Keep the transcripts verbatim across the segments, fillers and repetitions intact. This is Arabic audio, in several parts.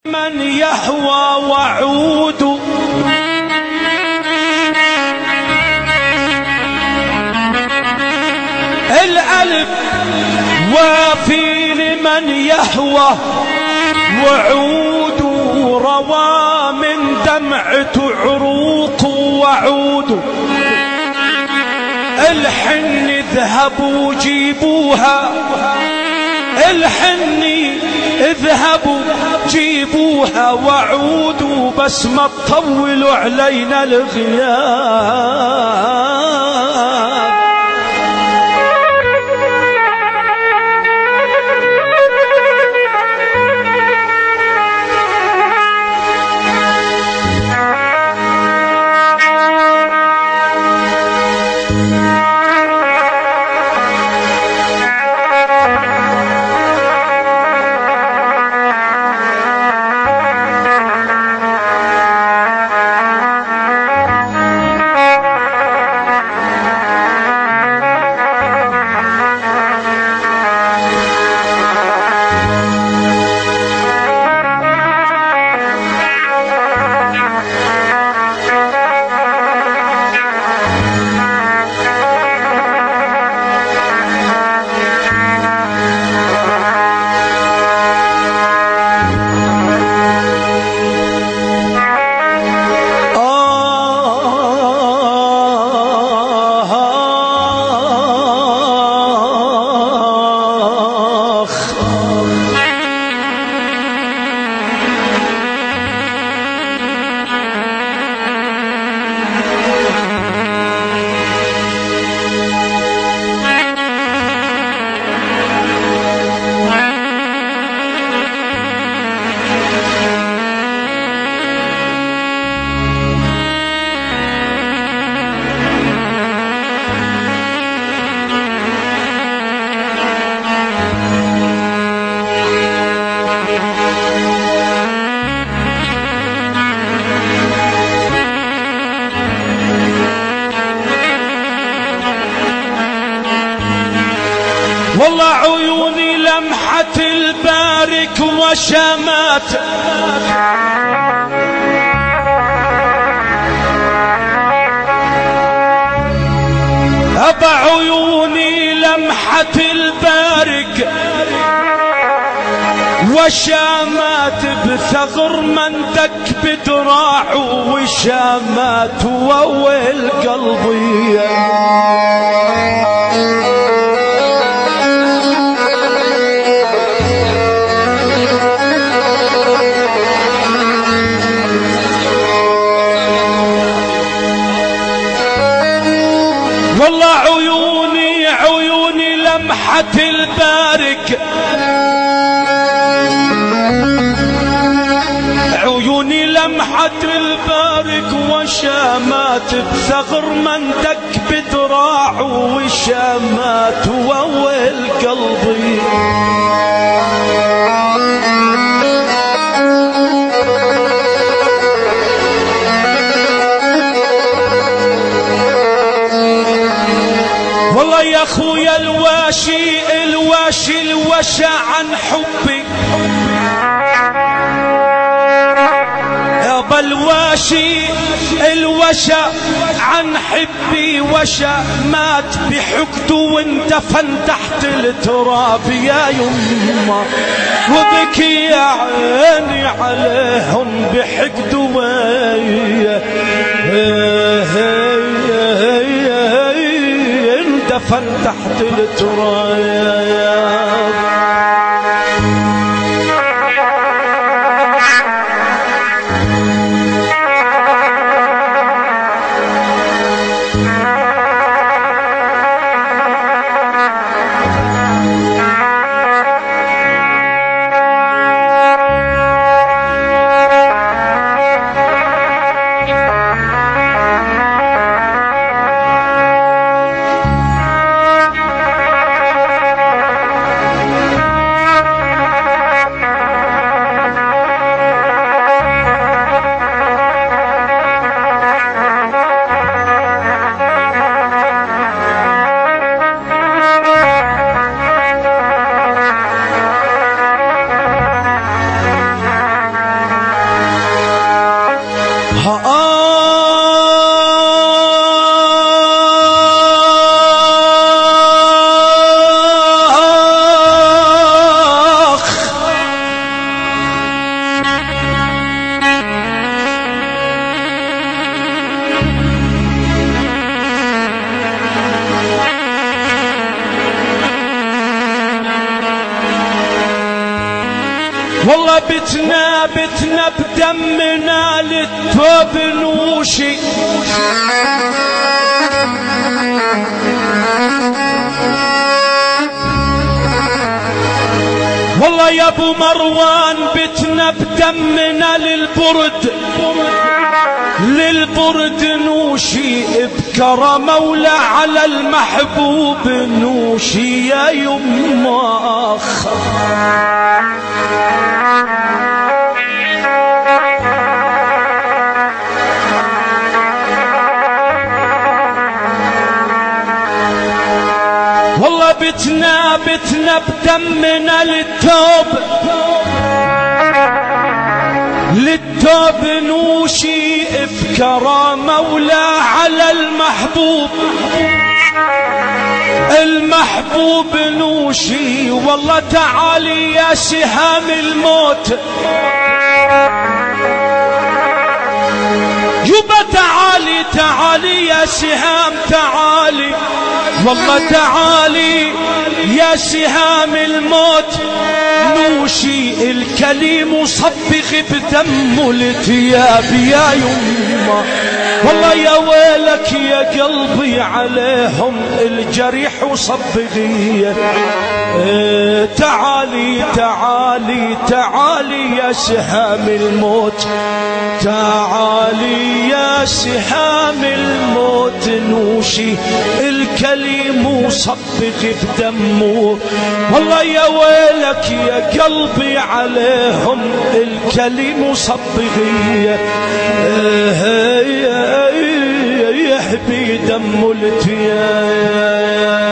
من يهوى وعود الألف وافي لمن يهوى وعود روى من دمعة عروق وعود الحن اذهبوا جيبوها الحني اذهبوا جيبوها وعودوا بس ما تطولوا علينا الغياب. والله عيوني لمحة البارك وشمات أبا عيوني لمحة البارك وشامات بثغر من دك بدراعه وشامات وويل قلبي والله عيوني عيوني لمحة البارك عيوني لمحة البارك وشامات بثغر من دك بدراعه وشامات وويل قلبي والله يا اخويا الواشي الواشي الوشى عن حبي يابا الواشي الوشى عن حبي وشى مات بحقده واندفن تحت التراب يا يما وبكي يا عيني عليهم بحقده ويا دفن تحت التراب. والله بتنا بتنا بدمنا للتوب نوشي. والله يا ابو مروان بتنا بدمنا للبرد للبرد نوشي. بكرم مولى على المحبوب نوشي يا يما. والله بتنا بتنا بدمنا للتوب للتوب نوشي. بكرم مولى على المحبوب المحبوب نوشي. والله تعالي يا سهام الموت يبا تعالي تعالي يا سهام تعالي. والله تعالي يا سهام الموت نوشي. الكليم صبغ بدم الثياب يا يما. والله يا ويلك يا قلبي عليهم الجريح وصبغيه. اه تعالي تعالي تعالي يا سهام الموت تعالي يا سهام الموت نوشي. الكليم صبغ بدمه. والله يا ويلك يا قلبي عليهم الكليم صبغيه. يحبي دم الثياب.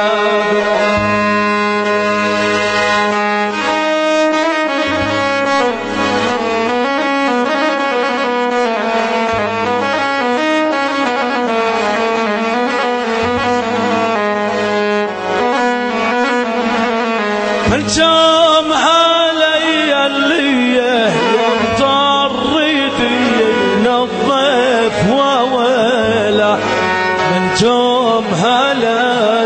من جام علي اللي يمطر ينظف وويله. من جام علي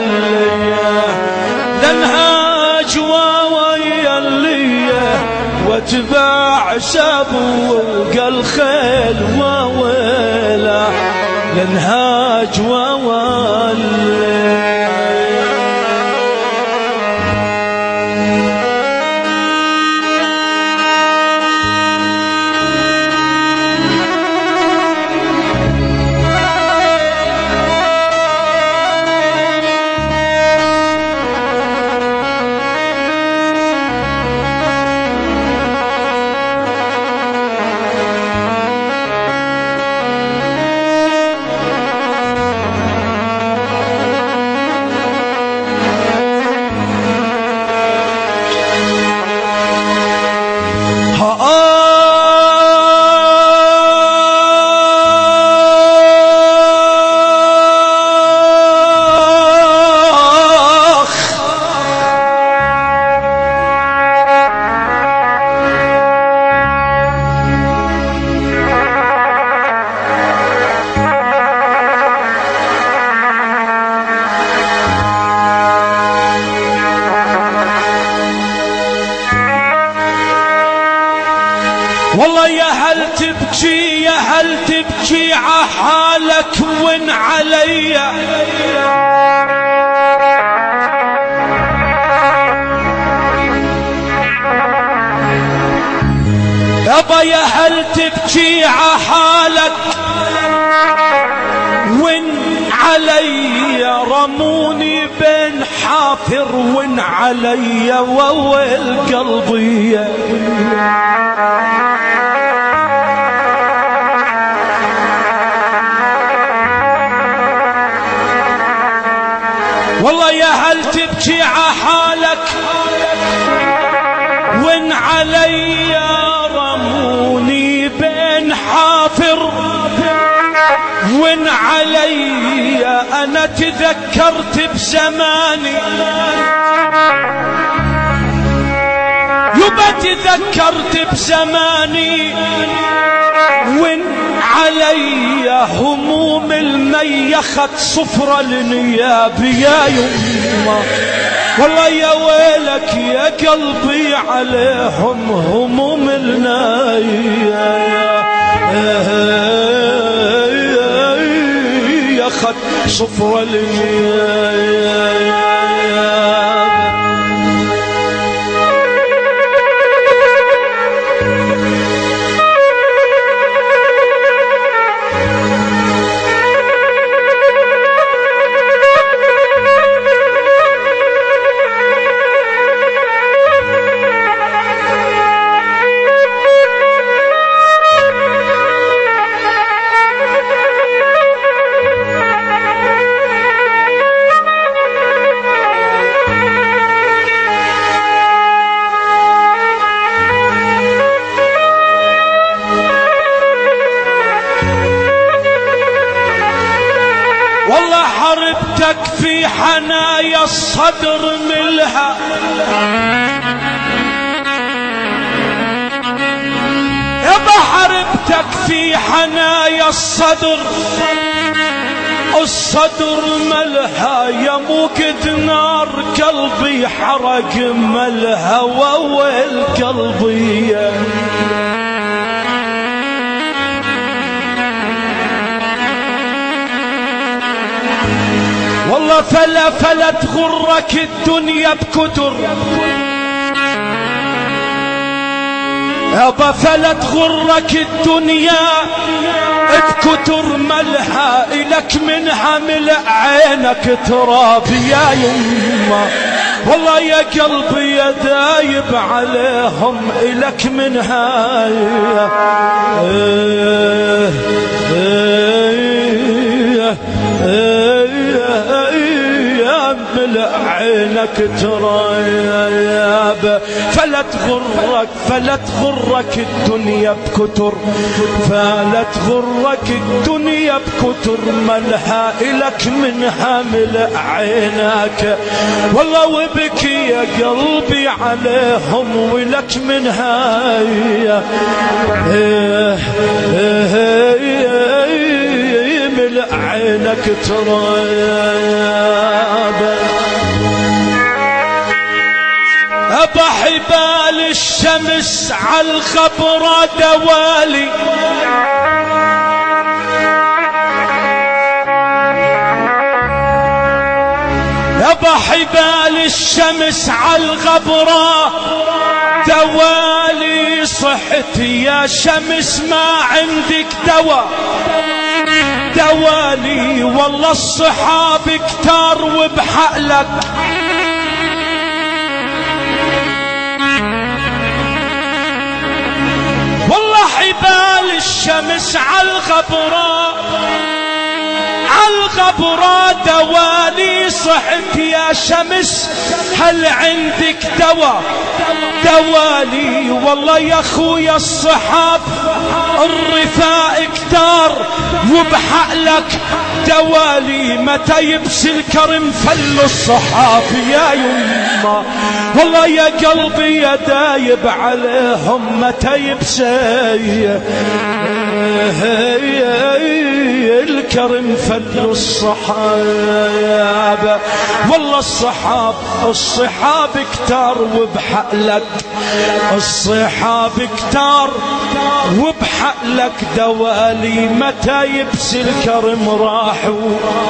لنهاج وويا اللي واتباع سبوق الخيل وويله. لنهاج وويا والله يا هل تبكي يا هل تبكي عحالك وين عليا. يابا يا هل تبكي عحالك وين عليا. رموني بين حافر وين عليا وويل قلبي. والله يا هل تبكي عحالك وين عليا. رموني بين حافر وين عليا. انا تذكرت بزماني يبا تذكرت بزماني وين علي هموم الميخت صفرة النياب يا يما. والله يا ويلك يا قلبي عليهم هموم النياب يا خد صفرة النياب. والله حربتك في حنايا الصدر ملها، يابا حربتك في حنايا الصدر، الصدر ملها يا موقد نار قلبي حرق ملها وويل قلبي. والله فلا فلا تغرك الدنيا بكتر، يابا فلا تغرك الدنيا بكتر ملها، إلك منها ملء عينك تراب يا يما. والله يا قلبي يا دايب عليهم إلك منها إيه إيه ملء عينك تراب. فلا تغرك فلا تغرك الدنيا بكتر، فلا تغرك الدنيا بكتر ملها إلك منها ملء عينك. والله وبكي يا قلبي عليهم ولك منها ملء عينك تراب. أبا حبال الشمس عالخبرة دوالي، أبا حبال الشمس عالغبرة دوالي. صحت يا شمس ما عندك دواء دوالي، والله الصحاب كتار وبحقلك والله حبال الشمس عالغبرة عالغبرة دوالي. صحت يا شمس هل عندك دواء دوالي، والله يا خويا الصحاب الرفاء كتار وبحقلك دوالي. متى يبسي الكرم فل الصحاب يا يما. والله يا قلبي يا دايب عليهم متى يبسي الكرم فل الصحاب. والله الصحاب الصحاب كتار وبحقلك، الصحاب كتار وبحقلك دوالي. متى يبسي الكرم راحوا.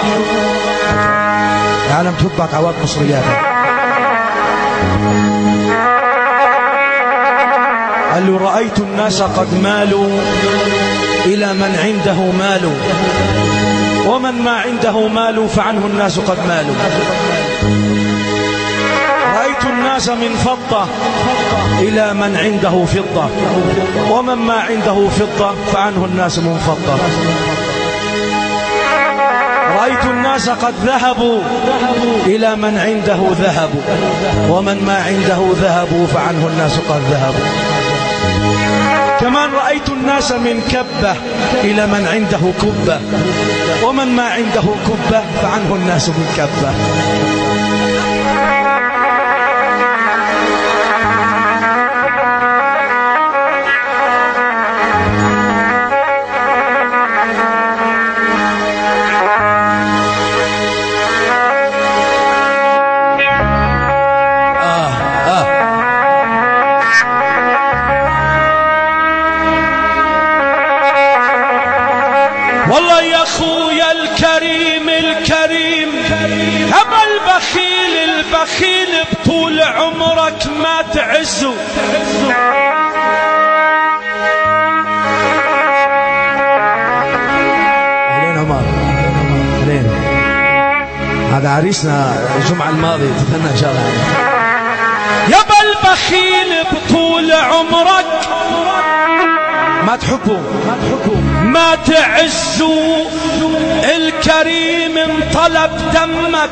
عالم تبك عواد مصريات. قال له رأيت الناس قد مالوا إلى من عنده مال، ومن ما عنده مال فعنه الناس قد مالوا. رأيت الناس من فضة إلى من عنده فضة، ومن ما عنده فضة فعنه الناس منفضة. رأيت الناس قد ذهبوا إلى من عنده ذهب، ومن ما عنده ذهب فعنه الناس قد ذهبوا. كمان رأيت الناس من كبة إلى من عنده كبة، ومن ما عنده كبة فعنه الناس من كبة. البخيل بطول عمرك ما تعزه. أهلين عمر، أهلين. هذا عريسنا الجمعة الماضية، تتمنى إن شاء الله. يابا البخيل بطول عمرك ما تحبه ما تحبه ما تعزه. الكريم انطلب دمك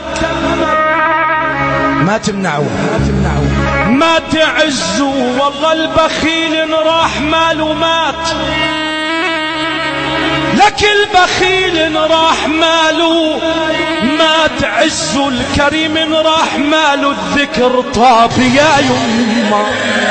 ما تمنعه ما تمنعه ما تعزه. والله البخيل ان راح ماله مات، لك البخيل ان راح ماله ما تعزه. الكريم ان راح ماله الذكر طاب يا يما.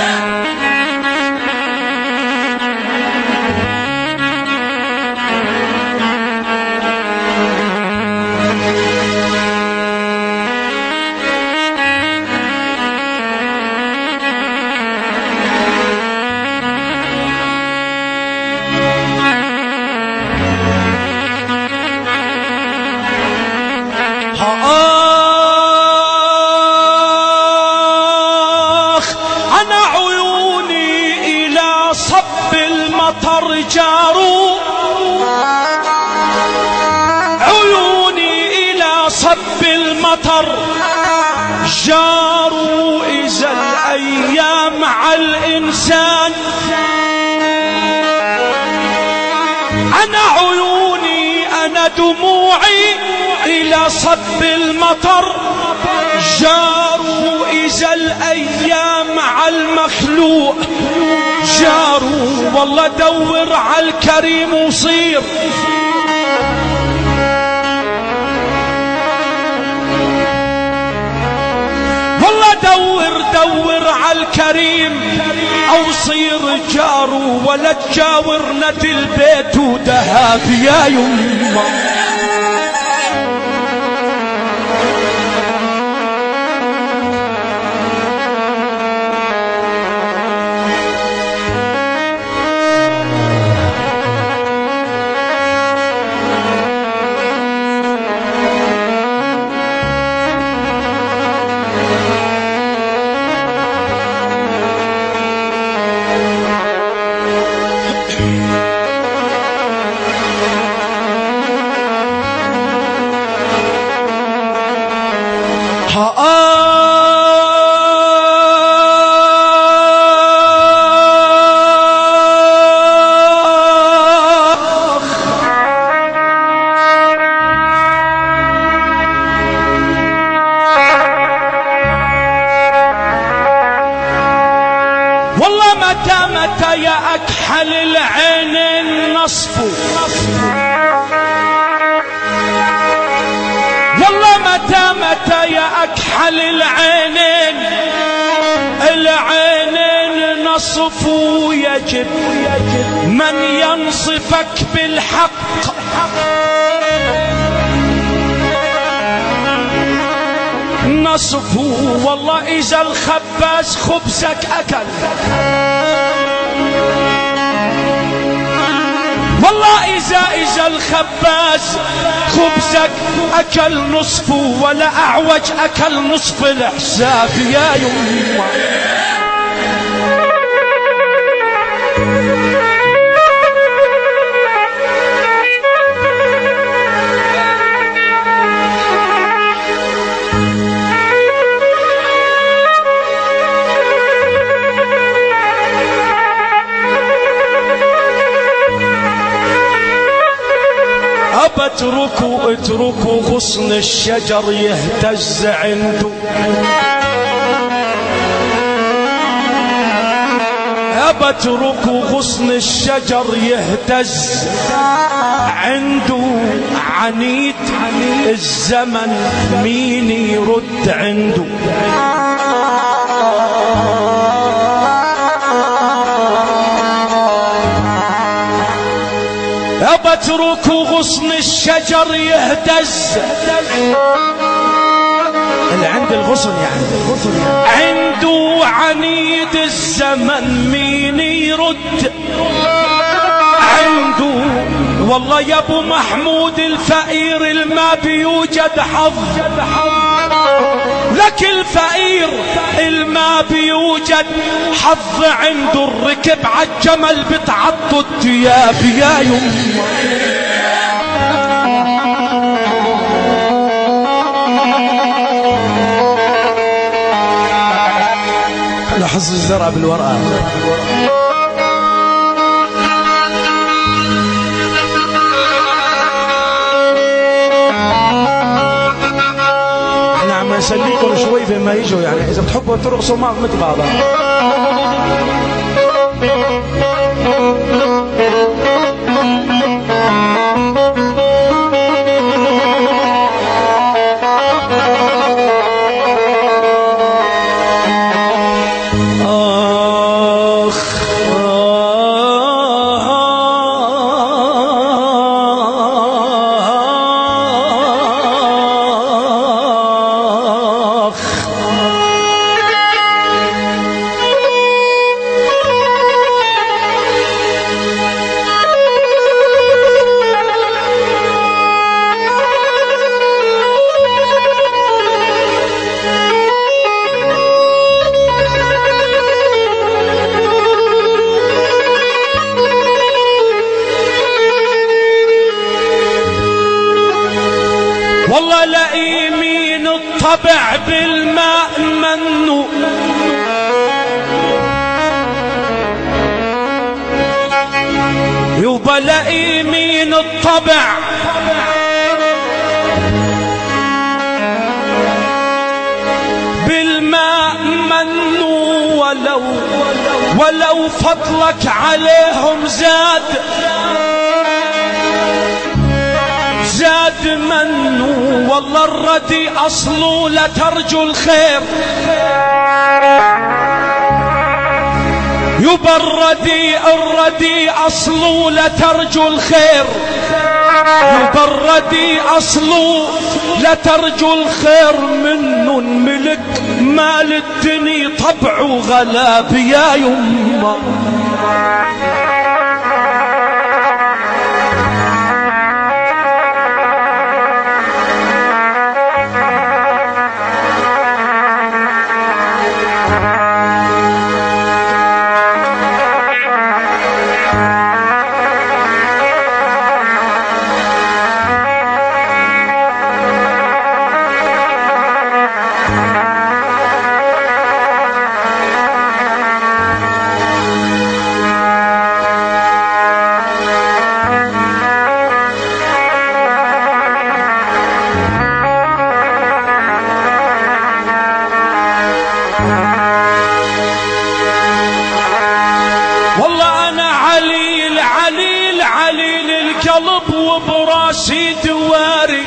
جاروا عيوني إلى صب المطر، جاروا إذا الأيام على الإنسان. أنا عيوني أنا دموعي إلى صب المطر، جاروا إذا الأيام على المخلوق جاروا. والله دور على الكريم وصير، والله دور دور على الكريم أو صير جاروا. ولا تجاورنا البيت ودهاب يا يما. والله متى متى يا أكحل العين النصف، والله متى متى يا أكحل العينين العينين نصف. يجب من ينصفك بالحق نصف. والله إذا الخباز خبزك أكل، والله إذا إذا الخباز خبزك أكل نصفه، ولا أعوج أكل نصف الحساب يا يما. اتركوا اتركوا غصن الشجر يهتز عنده، ابى اتركوا غصن الشجر يهتز عنده. عنيد الزمن مين يرد عنده. اتركوا غصن الشجر يهتز، اللي عند الغصن يعني الغصن يعني. عنده عنيد الزمن مين يرد عنده. والله يا ابو محمود الفقير الما بيوجد حظ، لك الفقير الماء بيوجد، حظ عنده الركب عالجمل بتعض الثياب يا يمه. أنا حظ الزرع بالورقة. احنا عم نسليكم شوي بما يجوا، يعني إذا بتحبوا ترقصوا معهم مثل بعضها. والله لئيمين الطبع بالماء منو، يوبا لئيمين الطبع بالماء منو، ولو ولو فضلك عليهم زاد زاد منو. والله الردي أصله لترجو الخير، يبا الردي الردي أصله لترجو الخير، يبا الردي أصله لترجو الخير. منو ملك مال الدنيا طبعه غلاب يا يمه. والله أنا عليل عليل عليل القلب وبراسي دواري،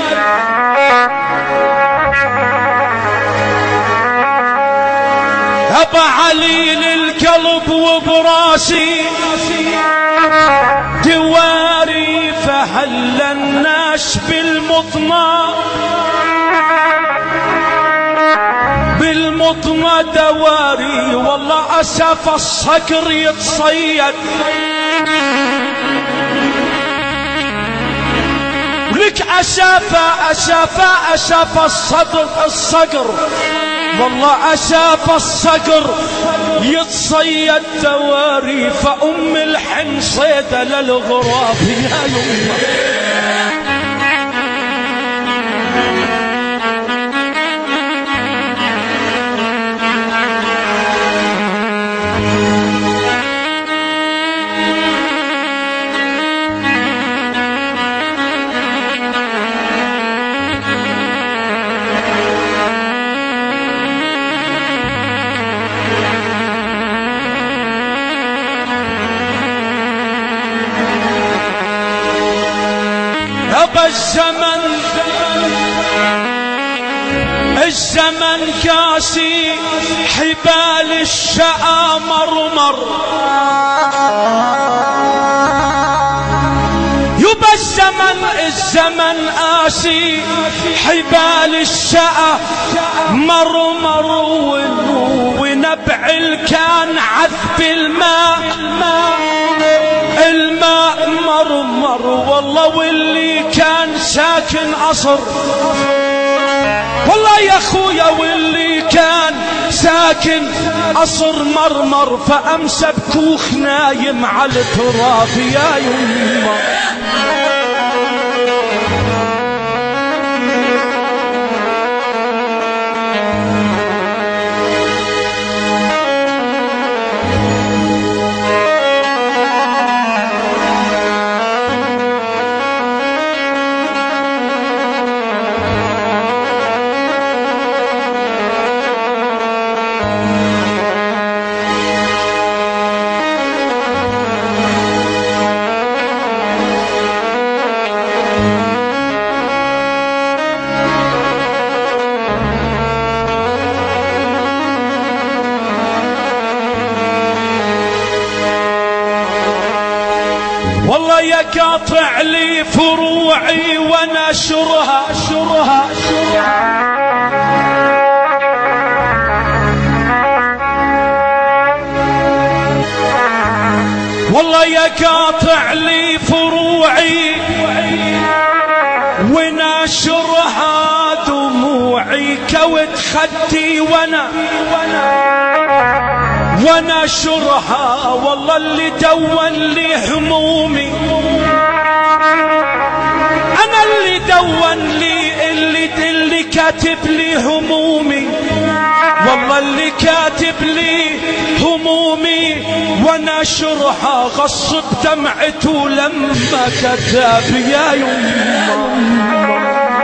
أبا عليل القلب وبراسي دواري. فهل الناس بالمطمى بالمطمى دواري. والله أسف الصقر يتصيد، لك أسافة أسافة أسافة الصدر الصقر. والله أسافة الصقر يتصيد دواري. فأم الحن صيدة للغراب يا يمه. أبا الزمن الزمن كاسي حبال الشقا مرمر. يبا الزمن الزمن آسي حبال الشقا مرمر. ونبع الكان عذب الماء الماء مرمر. والله واللي كان ساكن قصر والله يا خويا واللي كان ساكن قصر مرمر فأمسى بكوخ نايم على التراب يا يما. والله يا قاطع لي فروعي ونشرها شرها شرها والله يا قاطع لي فروعي ونشرها دموعي كوت خدي وانا وانا شرها. والله اللي دون لي همومي انا اللي دون لي اللي اللي كاتب لي همومي والله اللي كاتب لي همومي وانا شرها غصب دمعته لما كتب يا يما.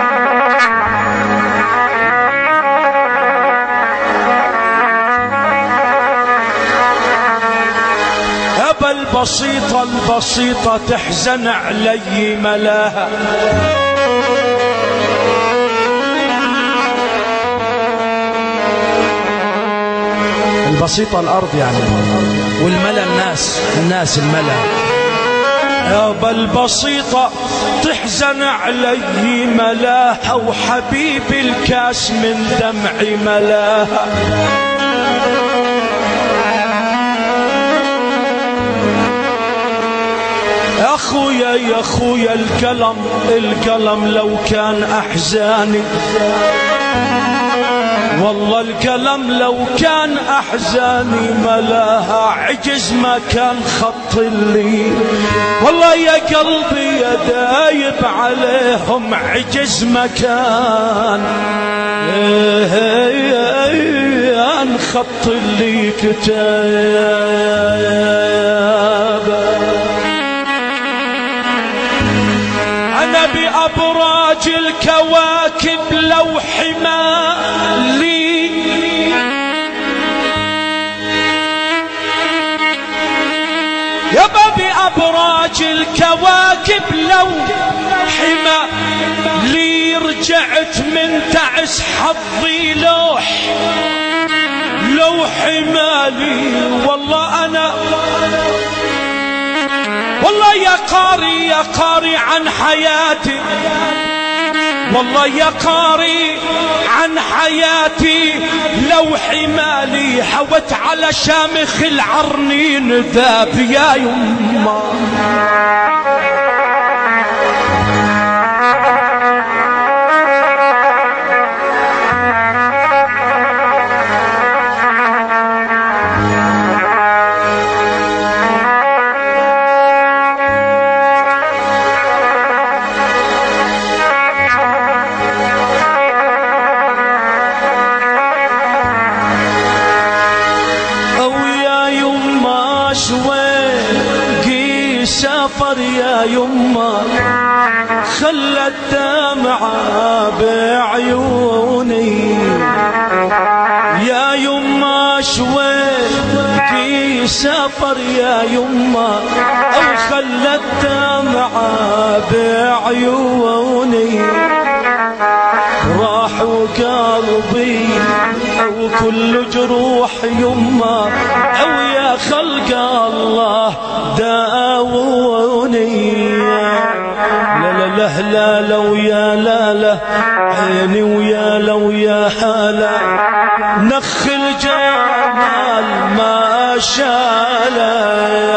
البسيطة البسيطة تحزن علي ملاها البسيطة الأرض يعني والملا الناس الناس الملا. يابا البسيطة تحزن علي ملاها وحبيبي الكاس من دمعي ملاها. يا أخويا يا أخويا القلم القلم لو كان أحزاني والله القلم لو كان أحزاني ملاها عجز ما كان خط اللي. والله يا قلبي يا دايب عليهم عجز ما كان عن خط اللي كتاب. أنا بأبراج الكواكب لوحي ما لي يابا بأبراج الكواكب لوحي ما لي رجعت من تعس حظي لوح لوحي مالي. والله أنا والله يا قاري يا قاري عن حياتي والله يا قاري عن حياتي لوحي مالي حوت على شامخ العرنين ذاب يا يما. سافر يا يما خلت دمعة بعيوني يا يما شويكي سافر يا يما أو خلت دمعة بعيوني راح وقلبي أو كل جروح يما أو يا خلق الله داوني. لا لا لا لا لو يا لا لا عيني ويا لو يا حالا نخ الجمال ما شالا